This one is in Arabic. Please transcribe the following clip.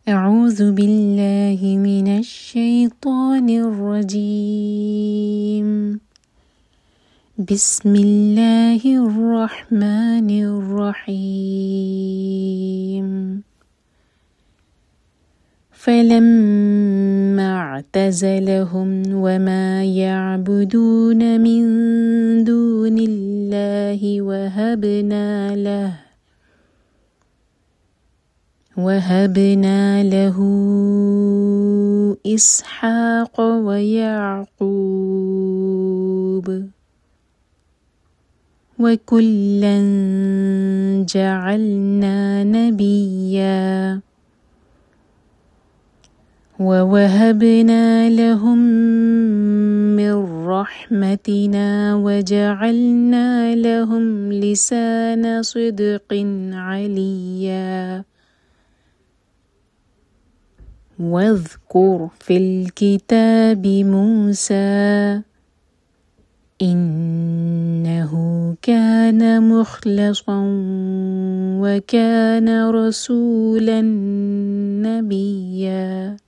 أعوذ بالله من الشيطان الرجيم. بسم الله الرحمن الرحيم. فلما اعتزلهم وما يعبدون من دون الله وهبنا له إسحاق ويعقوب وكلا جعلنا نبيا ووهبنا لهم من رحمتنا وجعلنا لهم لسان صدق عليا. واذكر في الكتاب موسى إنه كان مخلصا وكان رسولا نبيا.